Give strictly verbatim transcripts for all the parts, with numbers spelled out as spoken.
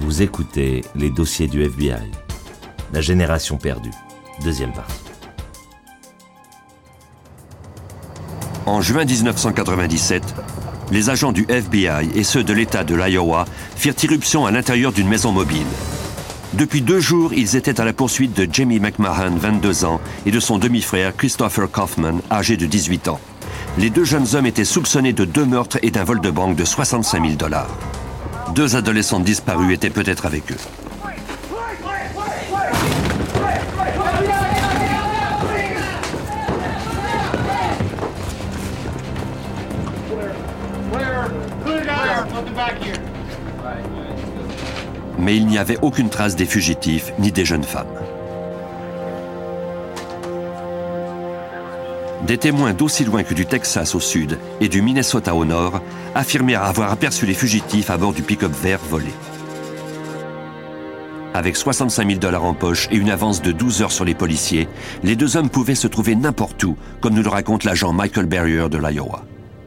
Vous écoutez les dossiers du F B I. La génération perdue. Deuxième partie. En juin dix-neuf cent quatre-vingt-dix-sept, les agents du F B I et ceux de l'État de l'Iowa firent irruption à l'intérieur d'une maison mobile. Depuis deux jours, ils étaient à la poursuite de Jamie McMahon, vingt-deux ans, et de son demi-frère Christopher Kaufman, âgé de dix-huit ans. Les deux jeunes hommes étaient soupçonnés de deux meurtres et d'un vol de banque de soixante-cinq mille dollars. Deux adolescents disparus étaient peut-être avec eux. Mais il n'y avait aucune trace des fugitifs ni des jeunes femmes. Des témoins d'aussi loin que du Texas au sud et du Minnesota au nord affirmèrent avoir aperçu les fugitifs à bord du pick-up vert volé. Avec soixante-cinq mille dollars en poche et une avance de douze heures sur les policiers, les deux hommes pouvaient se trouver n'importe où, comme nous le raconte l'agent Michael Barrier de l'Iowa.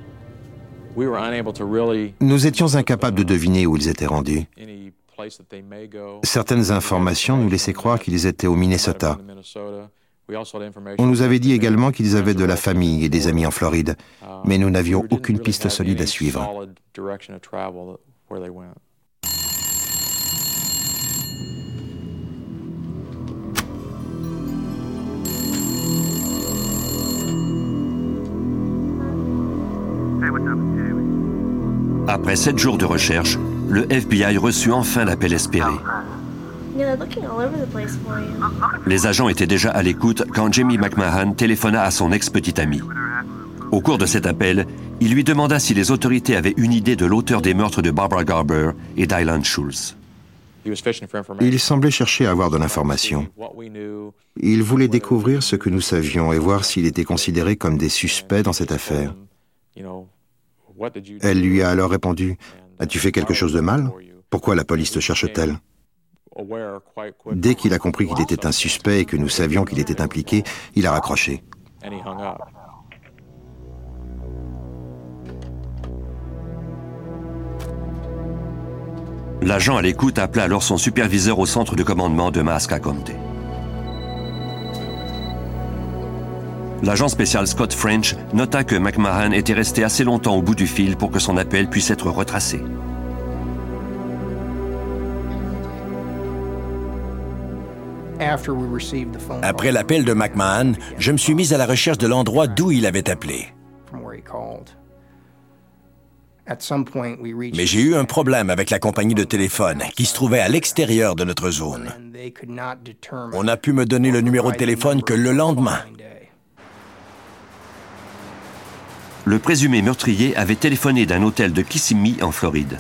Nous étions incapables de deviner où ils étaient rendus. Certaines informations nous laissaient croire qu'ils étaient au Minnesota. On nous avait dit également qu'ils avaient de la famille et des amis en Floride, mais nous n'avions aucune piste solide à suivre. Après sept jours de recherche, le F B I reçut enfin l'appel espéré. Les agents étaient déjà à l'écoute quand Jamie McMahon téléphona à son ex-petite amie. Au cours de cet appel, il lui demanda si les autorités avaient une idée de l'auteur des meurtres de Barbara Garber et Dylan Schultz. Il semblait chercher à avoir de l'information. Il voulait découvrir ce que nous savions et voir s'il était considéré comme des suspects dans cette affaire. Elle lui a alors répondu « As-tu fait quelque chose de mal? Pourquoi la police te cherche-t-elle » Dès qu'il a compris qu'il était un suspect et que nous savions qu'il était impliqué, il a raccroché. L'agent à l'écoute appela alors son superviseur au centre de commandement de Masca County. L'agent spécial Scott French nota que McMahon était resté assez longtemps au bout du fil pour que son appel puisse être retracé. Après l'appel de McMahon, je me suis mis à la recherche de l'endroit d'où il avait appelé. Mais j'ai eu un problème avec la compagnie de téléphone qui se trouvait à l'extérieur de notre zone. On a pu me donner le numéro de téléphone que le lendemain. Le présumé meurtrier avait téléphoné d'un hôtel de Kissimmee en Floride.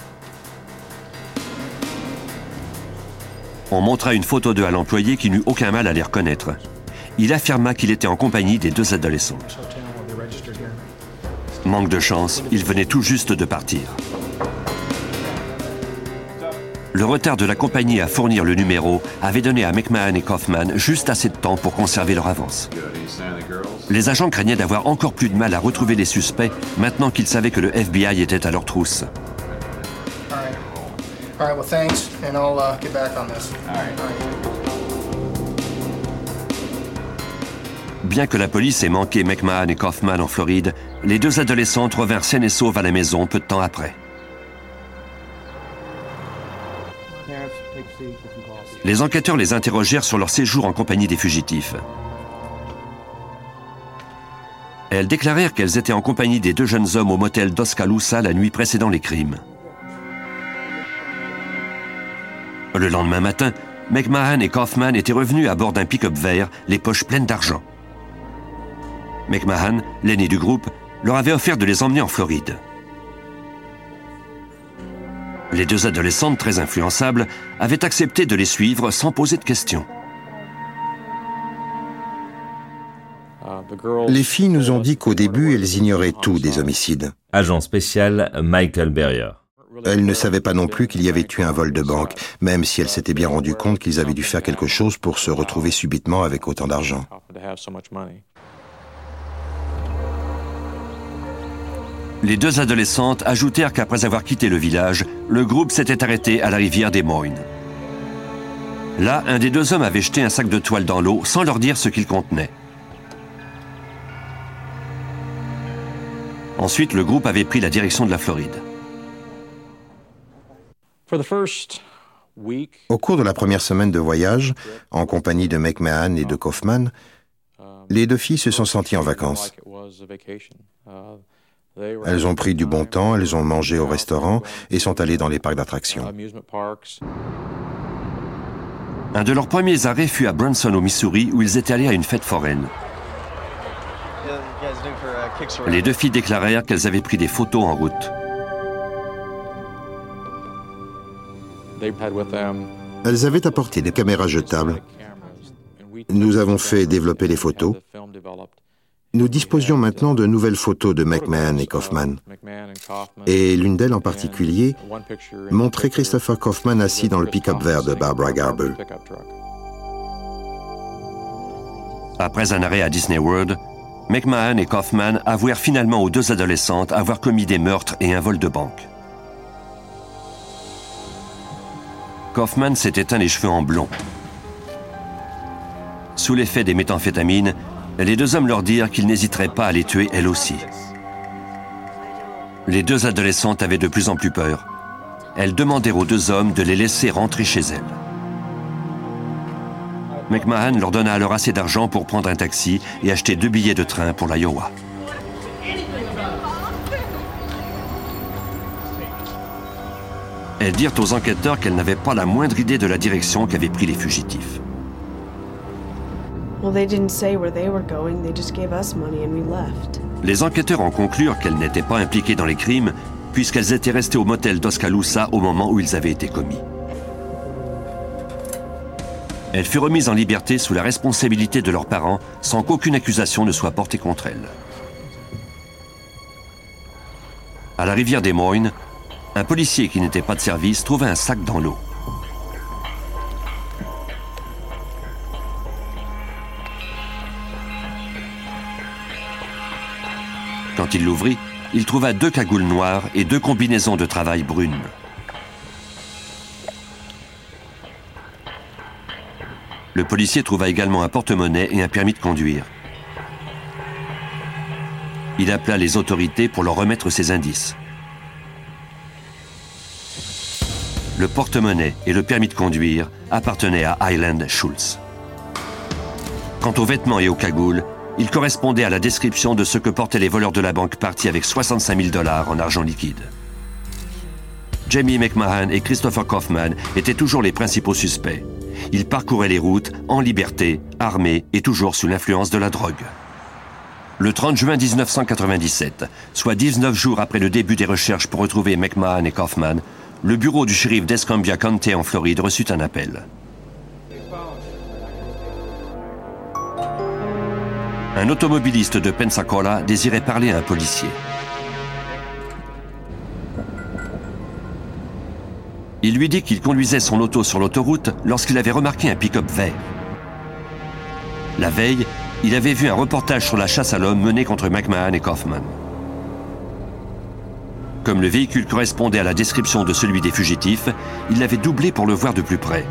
On montra une photo d'eux à l'employé qui n'eut aucun mal à les reconnaître. Il affirma qu'il était en compagnie des deux adolescents. Manque de chance, il venait tout juste de partir. Le retard de la compagnie à fournir le numéro avait donné à McMahon et Kaufman juste assez de temps pour conserver leur avance. Les agents craignaient d'avoir encore plus de mal à retrouver les suspects maintenant qu'ils savaient que le F B I était à leur trousse. Bien que la police ait manqué McMahon et Kaufman en Floride, les deux adolescentes revinrent saines et sauves à la maison peu de temps après. Les enquêteurs les interrogèrent sur leur séjour en compagnie des fugitifs. Elles déclarèrent qu'elles étaient en compagnie des deux jeunes hommes au motel d'Oskaloosa la nuit précédant les crimes. Le lendemain matin, McMahon et Kaufman étaient revenus à bord d'un pick-up vert, les poches pleines d'argent. McMahon, l'aîné du groupe, leur avait offert de les emmener en Floride. Les deux adolescentes, très influençables, avaient accepté de les suivre sans poser de questions. Les filles nous ont dit qu'au début, elles ignoraient tout des homicides. Agent spécial Michael Barrier. Elles ne savaient pas non plus qu'il y avait eu un vol de banque, même si elles s'étaient bien rendues compte qu'ils avaient dû faire quelque chose pour se retrouver subitement avec autant d'argent. Les deux adolescentes ajoutèrent qu'après avoir quitté le village, le groupe s'était arrêté à la rivière des Moines. Là, un des deux hommes avait jeté un sac de toile dans l'eau sans leur dire ce qu'il contenait. Ensuite, le groupe avait pris la direction de la Floride. Au cours de la première semaine de voyage, en compagnie de McMahon et de Kaufman, les deux filles se sont senties en vacances. Elles ont pris du bon temps, elles ont mangé au restaurant et sont allées dans les parcs d'attractions. Un de leurs premiers arrêts fut à Branson, au Missouri, où ils étaient allés à une fête foraine. Les deux filles déclarèrent qu'elles avaient pris des photos en route. Elles avaient apporté des caméras jetables. Nous avons fait développer les photos. Nous disposions maintenant de nouvelles photos de McMahon et Kaufman. Et l'une d'elles en particulier montrait Christopher Kaufman assis dans le pick-up vert de Barbara Garber. Après un arrêt à Disney World, McMahon et Kaufman avouèrent finalement aux deux adolescentes avoir commis des meurtres et un vol de banque. Kaufman s'était teint les cheveux en blond. Sous l'effet des méthamphétamines, les deux hommes leur dirent qu'ils n'hésiteraient pas à les tuer elles aussi. Les deux adolescentes avaient de plus en plus peur. Elles demandèrent aux deux hommes de les laisser rentrer chez elles. McMahon leur donna alors assez d'argent pour prendre un taxi et acheter deux billets de train pour l'Iowa. Elles dirent aux enquêteurs qu'elles n'avaient pas la moindre idée de la direction qu'avaient pris les fugitifs. Les enquêteurs en conclurent qu'elles n'étaient pas impliquées dans les crimes puisqu'elles étaient restées au motel d'Oskaloosa au moment où ils avaient été commis. Elles furent remises en liberté sous la responsabilité de leurs parents sans qu'aucune accusation ne soit portée contre elles. À la rivière des Moines, un policier qui n'était pas de service trouva un sac dans l'eau. Quand il l'ouvrit, il trouva deux cagoules noires et deux combinaisons de travail brunes. Le policier trouva également un porte-monnaie et un permis de conduire. Il appela les autorités pour leur remettre ces indices. Le porte-monnaie et le permis de conduire appartenaient à Highland Schultz. Quant aux vêtements et aux cagoules, ils correspondaient à la description de ce que portaient les voleurs de la banque partis avec soixante-cinq mille dollars en argent liquide. Jamie McMahon et Christopher Kaufman étaient toujours les principaux suspects. Ils parcouraient les routes en liberté, armés et toujours sous l'influence de la drogue. Le trente juin mille neuf cent quatre-vingt-dix-sept, soit dix-neuf jours après le début des recherches pour retrouver McMahon et Kaufman, le bureau du shérif d'Escambia County en Floride reçut un appel. Un automobiliste de Pensacola désirait parler à un policier. Il lui dit qu'il conduisait son auto sur l'autoroute lorsqu'il avait remarqué un pick-up vert. La veille, il avait vu un reportage sur la chasse à l'homme menée contre McMahon et Kaufman. Comme le véhicule correspondait à la description de celui des fugitifs, il l'avait doublé pour le voir de plus près.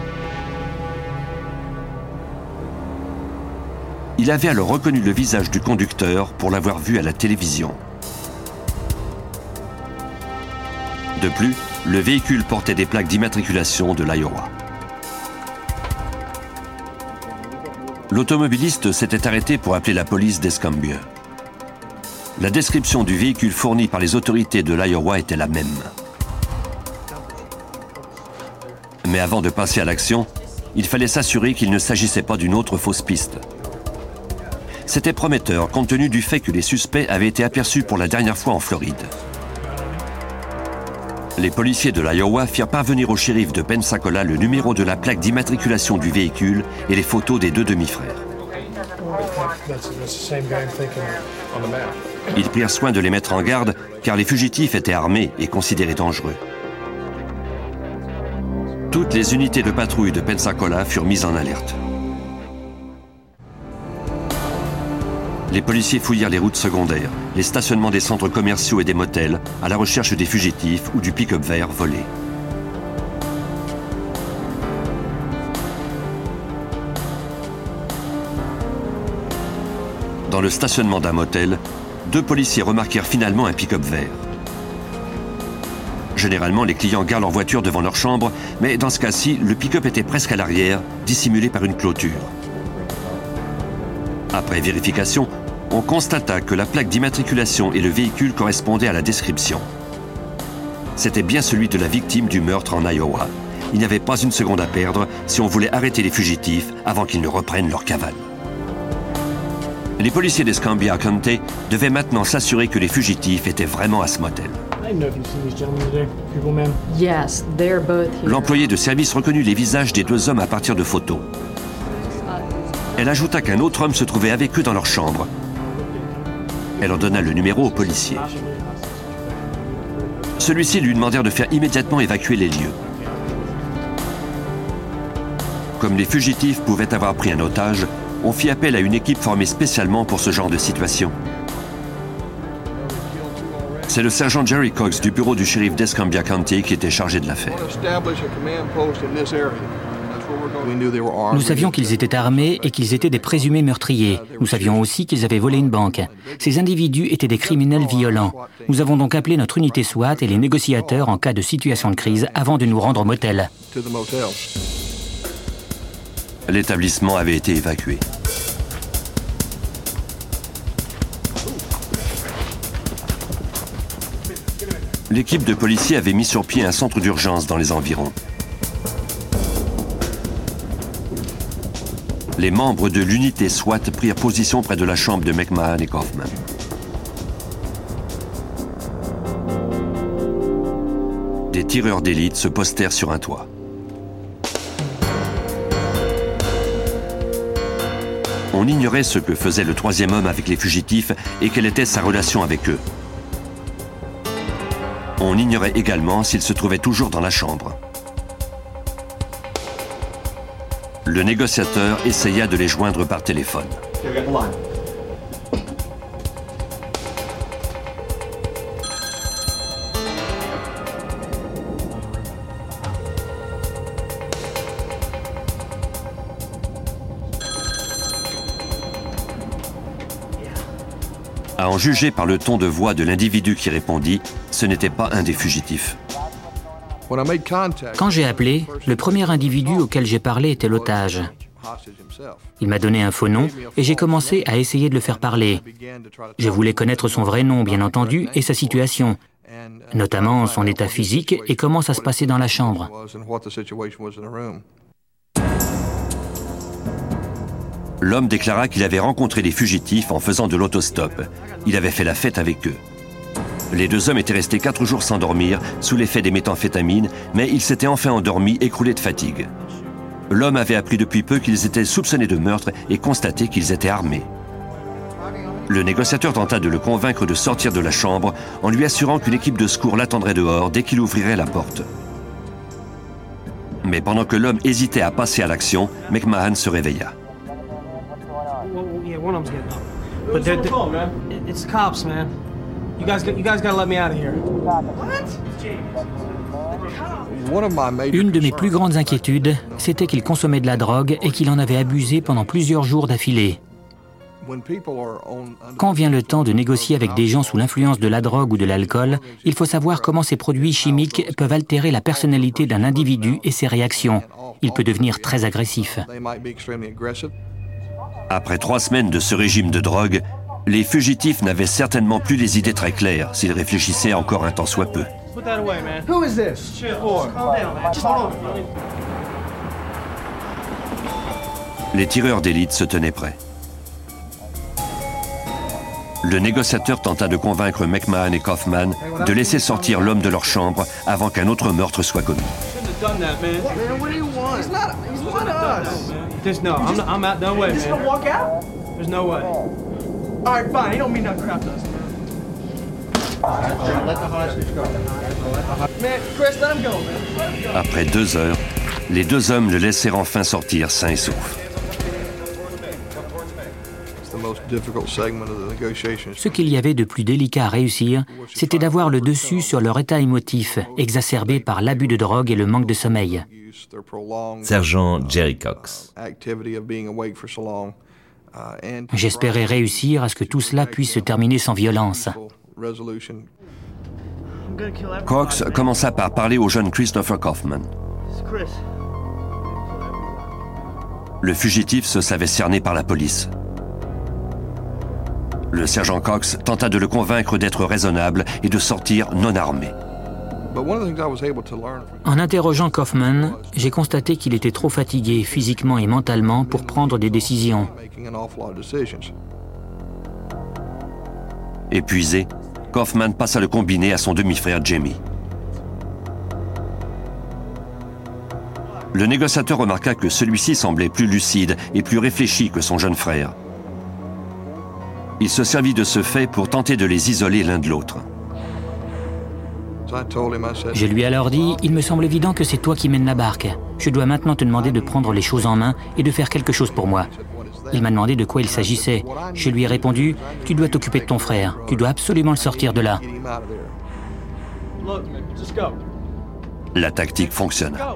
Il avait alors reconnu le visage du conducteur pour l'avoir vu à la télévision. De plus, le véhicule portait des plaques d'immatriculation de l'Iowa. L'automobiliste s'était arrêté pour appeler la police d'Escambia. La description du véhicule fourni par les autorités de l'Iowa était la même. Mais avant de passer à l'action, il fallait s'assurer qu'il ne s'agissait pas d'une autre fausse piste. C'était prometteur compte tenu du fait que les suspects avaient été aperçus pour la dernière fois en Floride. Les policiers de l'Iowa firent parvenir au shérif de Pensacola le numéro de la plaque d'immatriculation du véhicule et les photos des deux demi-frères. Ils prirent soin de les mettre en garde car les fugitifs étaient armés et considérés dangereux. Toutes les unités de patrouille de Pensacola furent mises en alerte. Les policiers fouillèrent les routes secondaires, les stationnements des centres commerciaux et des motels, à la recherche des fugitifs ou du pick-up vert volé. Dans le stationnement d'un motel, deux policiers remarquèrent finalement un pick-up vert. Généralement, les clients garent leur voiture devant leur chambre, mais dans ce cas-ci, le pick-up était presque à l'arrière, dissimulé par une clôture. Après vérification, on constata que la plaque d'immatriculation et le véhicule correspondaient à la description. C'était bien celui de la victime du meurtre en Iowa. Il n'y avait pas une seconde à perdre si on voulait arrêter les fugitifs avant qu'ils ne reprennent leur cavale. Les policiers d'Escambia County devaient maintenant s'assurer que les fugitifs étaient vraiment à ce motel. L'employé de service reconnut les visages des deux hommes à partir de photos. Elle ajouta qu'un autre homme se trouvait avec eux dans leur chambre. Elle en donna le numéro au policier. Celui-ci lui demandèrent de faire immédiatement évacuer les lieux. Comme les fugitifs pouvaient avoir pris un otage, on fit appel à une équipe formée spécialement pour ce genre de situation. C'est le sergent Jerry Cox du bureau du shérif d'Escambia County qui était chargé de l'affaire. Nous savions qu'ils étaient armés et qu'ils étaient des présumés meurtriers. Nous savions aussi qu'ils avaient volé une banque. Ces individus étaient des criminels violents. Nous avons donc appelé notre unité SWAT et les négociateurs en cas de situation de crise avant de nous rendre au motel. L'établissement avait été évacué. L'équipe de policiers avait mis sur pied un centre d'urgence dans les environs. Les membres de l'unité SWAT prirent position près de la chambre de McMahon et Kaufman. Des tireurs d'élite se postèrent sur un toit. On ignorait ce que faisait le troisième homme avec les fugitifs et quelle était sa relation avec eux. On ignorait également s'il se trouvait toujours dans la chambre. Le négociateur essaya de les joindre par téléphone. À en juger par le ton de voix de l'individu qui répondit, ce n'était pas un des fugitifs. Quand j'ai appelé, le premier individu auquel j'ai parlé était l'otage. Il m'a donné un faux nom et j'ai commencé à essayer de le faire parler. Je voulais connaître son vrai nom, bien entendu, et sa situation, notamment son état physique et comment ça se passait dans la chambre. L'homme déclara qu'il avait rencontré les fugitifs en faisant de l'autostop. Il avait fait la fête avec eux. Les deux hommes étaient restés quatre jours sans dormir, sous l'effet des méthamphétamines, mais ils s'étaient enfin endormis, écroulés de fatigue. L'homme avait appris depuis peu qu'ils étaient soupçonnés de meurtre et constaté qu'ils étaient armés. Le négociateur tenta de le convaincre de sortir de la chambre en lui assurant qu'une équipe de secours l'attendrait dehors dès qu'il ouvrirait la porte. Mais pendant que l'homme hésitait à passer à l'action, McMahon se réveilla. Une de mes plus grandes inquiétudes, c'était qu'il consommait de la drogue et qu'il en avait abusé pendant plusieurs jours d'affilée. Quand vient le temps de négocier avec des gens sous l'influence de la drogue ou de l'alcool, il faut savoir comment ces produits chimiques peuvent altérer la personnalité d'un individu et ses réactions. Il peut devenir très agressif. Après trois semaines de ce régime de drogue, les fugitifs n'avaient certainement plus les idées très claires s'ils réfléchissaient encore un tant soit peu. Les tireurs d'élite se tenaient prêts. Le négociateur tenta de convaincre McMahon et Kaufman de laisser sortir l'homme de leur chambre avant qu'un autre meurtre soit commis. Après deux heures, les deux hommes le laissèrent enfin sortir sain et sauf. Ce qu'il y avait de plus délicat à réussir, c'était d'avoir le dessus sur leur état émotif, exacerbé par l'abus de drogue et le manque de sommeil. Sergent Jerry Cox. J'espérais réussir à ce que tout cela puisse se terminer sans violence. Cox commença par parler au jeune Christopher Kaufman. Le fugitif se savait cerné par la police. Le sergent Cox tenta de le convaincre d'être raisonnable et de sortir non armé. En interrogeant Kaufman, j'ai constaté qu'il était trop fatigué physiquement et mentalement pour prendre des décisions. Épuisé, Kaufman passa le combiné à son demi-frère Jamie. Le négociateur remarqua que celui-ci semblait plus lucide et plus réfléchi que son jeune frère. Il se servit de ce fait pour tenter de les isoler l'un de l'autre. Je lui ai alors dit, il me semble évident que c'est toi qui mènes la barque. Je dois maintenant te demander de prendre les choses en main et de faire quelque chose pour moi. Il m'a demandé de quoi il s'agissait. Je lui ai répondu, tu dois t'occuper de ton frère. Tu dois absolument le sortir de là. La tactique fonctionna.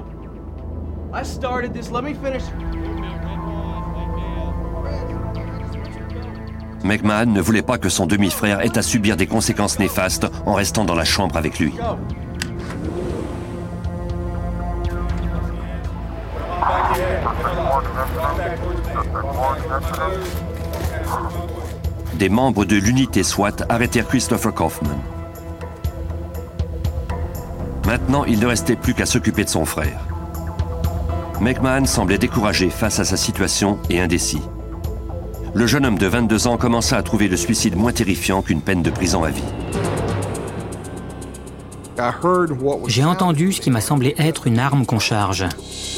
McMahon ne voulait pas que son demi-frère ait à subir des conséquences néfastes en restant dans la chambre avec lui. Des membres de l'unité SWAT arrêtèrent Christopher Kaufman. Maintenant, il ne restait plus qu'à s'occuper de son frère. McMahon semblait découragé face à sa situation et indécis. Le jeune homme de vingt-deux ans commença à trouver le suicide moins terrifiant qu'une peine de prison à vie. J'ai entendu ce qui m'a semblé être une arme qu'on charge.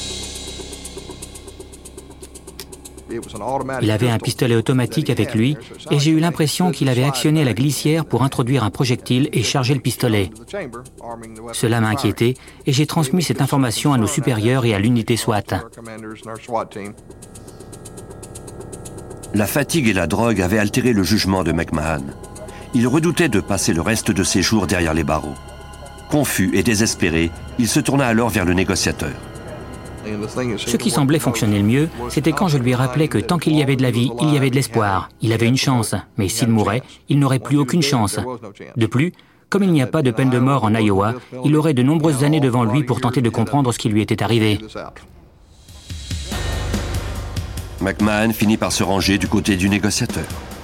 Il avait un pistolet automatique avec lui et j'ai eu l'impression qu'il avait actionné la glissière pour introduire un projectile et charger le pistolet. Cela m'a inquiété et j'ai transmis cette information à nos supérieurs et à l'unité SWAT. La fatigue et la drogue avaient altéré le jugement de McMahon. Il redoutait de passer le reste de ses jours derrière les barreaux. Confus et désespéré, il se tourna alors vers le négociateur. Ce qui semblait fonctionner le mieux, c'était quand je lui rappelais que tant qu'il y avait de la vie, il y avait de l'espoir. Il avait une chance, mais s'il mourait, il n'aurait plus aucune chance. De plus, comme il n'y a pas de peine de mort en Iowa, il aurait de nombreuses années devant lui pour tenter de comprendre ce qui lui était arrivé. McMahon finit par se ranger du côté du négociateur.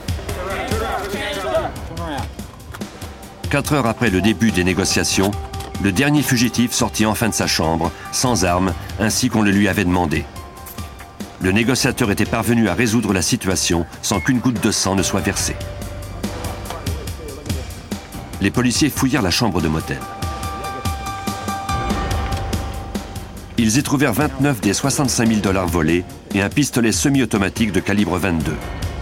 Quatre heures après le début des négociations, le dernier fugitif sortit enfin de sa chambre, sans armes, ainsi qu'on le lui avait demandé. Le négociateur était parvenu à résoudre la situation sans qu'une goutte de sang ne soit versée. Les policiers fouillèrent la chambre de motel. Ils y trouvèrent vingt-neuf des soixante-cinq mille dollars volés et un pistolet semi-automatique de calibre vingt-deux.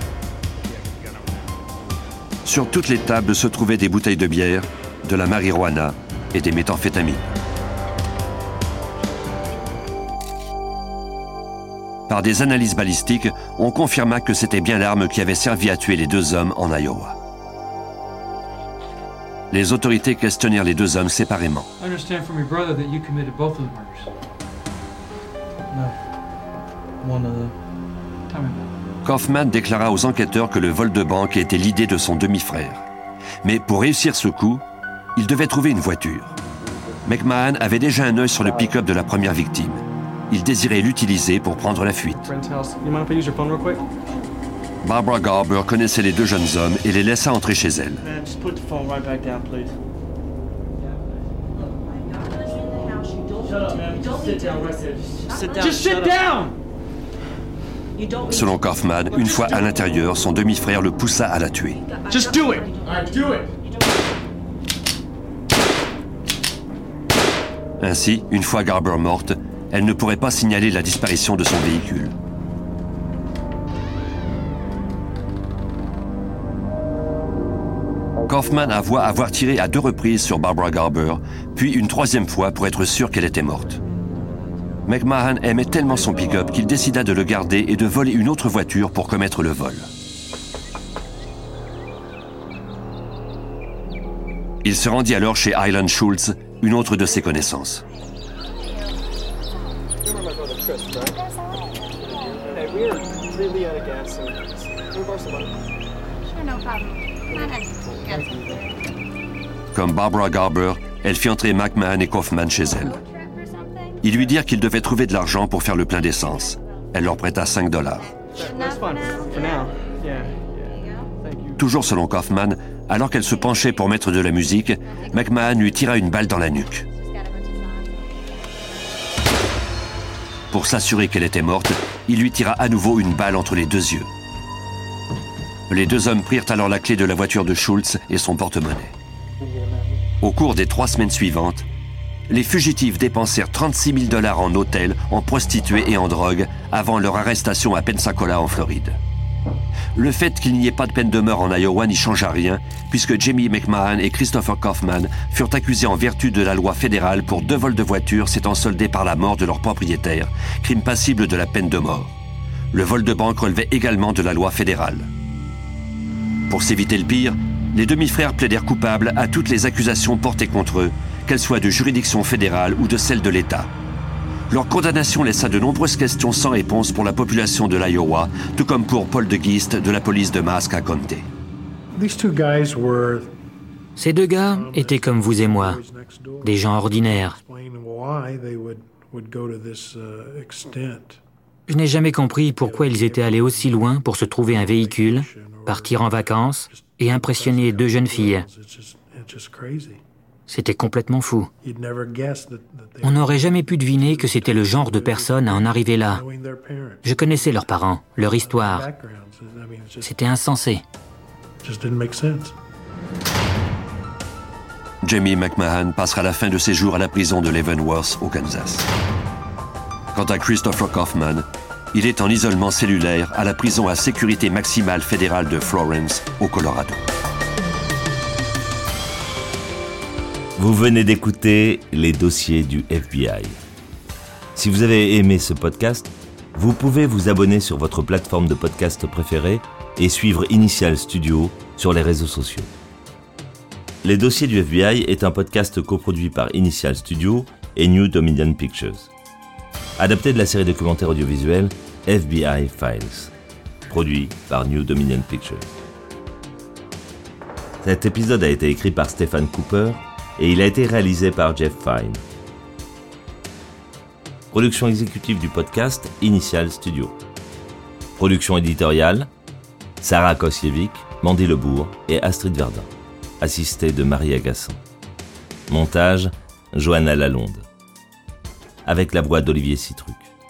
Sur toutes les tables se trouvaient des bouteilles de bière, de la marijuana et des méthamphétamines. Par des analyses balistiques, on confirma que c'était bien l'arme qui avait servi à tuer les deux hommes en Iowa. Les autorités questionnèrent les deux hommes séparément. Kaufman déclara aux enquêteurs que le vol de banque était l'idée de son demi-frère. Mais pour réussir ce coup, il devait trouver une voiture. McMahon avait déjà un œil sur le pick-up de la première victime. Il désirait l'utiliser pour prendre la fuite. Barbara Garber connaissait les deux jeunes hommes et les laissa entrer chez elle. Selon Kaufman, une fois à l'intérieur, son demi-frère le poussa à la tuer. Just do it. Do it. Ainsi, une fois Garber morte, elle ne pourrait pas signaler la disparition de son véhicule. Kaufman avoua avoir tiré à deux reprises sur Barbara Garber, puis une troisième fois pour être sûr qu'elle était morte. McMahon aimait tellement son pick-up qu'il décida de le garder et de voler une autre voiture pour commettre le vol. Il se rendit alors chez Eileen Schultz, une autre de ses connaissances. Comme Barbara Garber, elle fit entrer McMahon et Kaufman chez elle. Ils lui dirent qu'ils devaient trouver de l'argent pour faire le plein d'essence. Elle leur prêta cinq dollars. Toujours selon Kaufman, alors qu'elle se penchait pour mettre de la musique, McMahon lui tira une balle dans la nuque. Pour s'assurer qu'elle était morte, il lui tira à nouveau une balle entre les deux yeux. Les deux hommes prirent alors la clé de la voiture de Schultz et son porte-monnaie. Au cours des trois semaines suivantes, les fugitifs dépensèrent trente-six mille dollars en hôtels, en prostituées et en drogue avant leur arrestation à Pensacola en Floride. Le fait qu'il n'y ait pas de peine de mort en Iowa n'y changea rien, puisque Jamie McMahon et Christopher Kaufman furent accusés en vertu de la loi fédérale pour deux vols de voitures s'étant soldés par la mort de leur propriétaire, crime passible de la peine de mort. Le vol de banque relevait également de la loi fédérale. Pour s'éviter le pire, les demi-frères plaidèrent coupables à toutes les accusations portées contre eux, qu'elles soient de juridiction fédérale ou de celle de l'État. Leur condamnation laissa de nombreuses questions sans réponse pour la population de l'Iowa, tout comme pour Paul de Geest de la police de Massac County. Ces deux gars étaient comme vous et moi, des gens ordinaires. Je n'ai jamais compris pourquoi ils étaient allés aussi loin pour se trouver un véhicule, partir en vacances et impressionner deux jeunes filles. C'était complètement fou. On n'aurait jamais pu deviner que c'était le genre de personne à en arriver là. Je connaissais leurs parents, leur histoire. C'était insensé. Jamie McMahon passera la fin de ses jours à la prison de Leavenworth, au Kansas. Quant à Christopher Kaufman, il est en isolement cellulaire à la prison à sécurité maximale fédérale de Florence, au Colorado. Vous venez d'écouter les dossiers du F B I. Si vous avez aimé ce podcast, vous pouvez vous abonner sur votre plateforme de podcast préférée et suivre Initial Studio sur les réseaux sociaux. Les dossiers du F B I est un podcast coproduit par Initial Studio et New Dominion Pictures. Adapté de la série documentaire audiovisuelle F B I Files, produit par New Dominion Pictures. Cet épisode a été écrit par Stephen Cooper et il a été réalisé par Jeff Fine. Production exécutive du podcast Initial Studio. Production éditoriale Sarah Kosievic, Mandy Lebourg et Astrid Verdun, assistée de Marie Agassan. Montage Johanna Lalonde, avec la voix d'Olivier Citruc.